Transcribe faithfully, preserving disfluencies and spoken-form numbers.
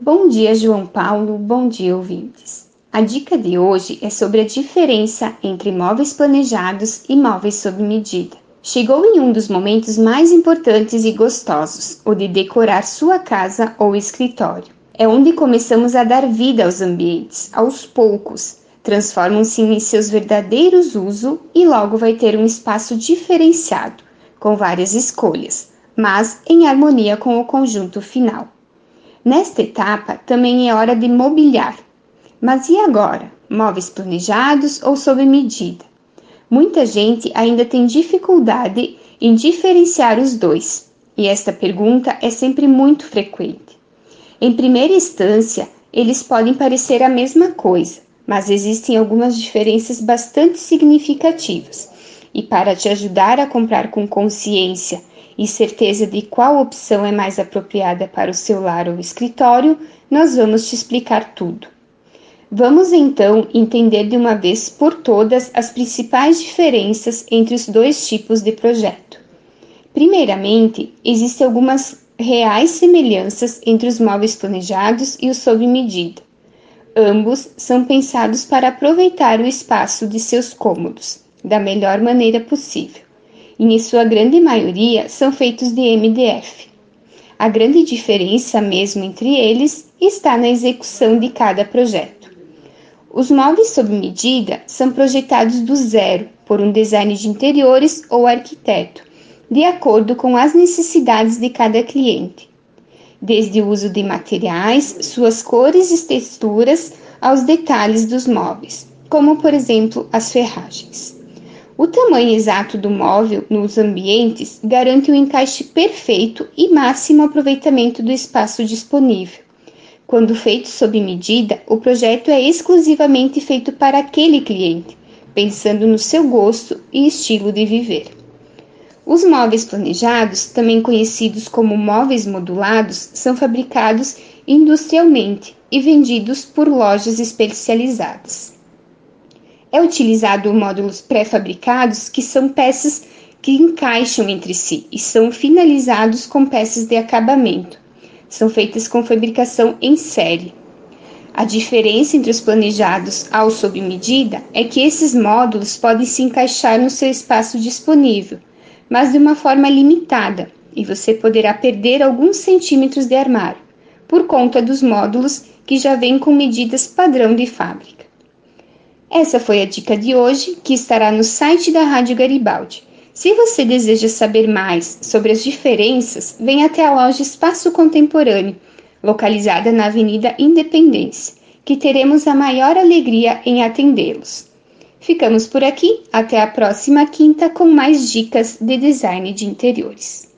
Bom dia, João Paulo. Bom dia, ouvintes. A dica de hoje é sobre a diferença entre móveis planejados e móveis sob medida. Chegou em um dos momentos mais importantes e gostosos, o de decorar sua casa ou escritório. É onde começamos a dar vida aos ambientes, aos poucos. Transformam-se em seus verdadeiros usos e logo vai ter um espaço diferenciado, com várias escolhas, mas em harmonia com o conjunto final. Nesta etapa, também é hora de mobiliar. Mas e agora? Móveis planejados ou sob medida? Muita gente ainda tem dificuldade em diferenciar os dois, e esta pergunta é sempre muito frequente. Em primeira instância, eles podem parecer a mesma coisa, mas existem algumas diferenças bastante significativas. E para te ajudar a comprar com consciência e certeza de qual opção é mais apropriada para o seu lar ou escritório, nós vamos te explicar tudo. Vamos então entender de uma vez por todas as principais diferenças entre os dois tipos de projeto. Primeiramente, existem algumas reais semelhanças entre os móveis planejados e os sob medida. Ambos são pensados para aproveitar o espaço de seus cômodos da melhor maneira possível. E, em sua grande maioria, são feitos de M D F. A grande diferença mesmo entre eles está na execução de cada projeto. Os móveis sob medida são projetados do zero por um designer de interiores ou arquiteto, de acordo com as necessidades de cada cliente, desde o uso de materiais, suas cores e texturas, aos detalhes dos móveis, como por exemplo as ferragens. O tamanho exato do móvel nos ambientes garante o encaixe perfeito e máximo aproveitamento do espaço disponível. Quando feito sob medida, o projeto é exclusivamente feito para aquele cliente, pensando no seu gosto e estilo de viver. Os móveis planejados, também conhecidos como móveis modulados, são fabricados industrialmente e vendidos por lojas especializadas. É utilizado módulos pré-fabricados, que são peças que encaixam entre si e são finalizados com peças de acabamento. São feitas com fabricação em série. A diferença entre os planejados ao sob medida é que esses módulos podem se encaixar no seu espaço disponível, mas de uma forma limitada, e você poderá perder alguns centímetros de armário, por conta dos módulos que já vêm com medidas padrão de fábrica. Essa foi a dica de hoje, que estará no site da Rádio Garibaldi. Se você deseja saber mais sobre as diferenças, venha até a loja Espaço Contemporâneo, localizada na Avenida Independência, que teremos a maior alegria em atendê-los. Ficamos por aqui, até a próxima quinta com mais dicas de design de interiores.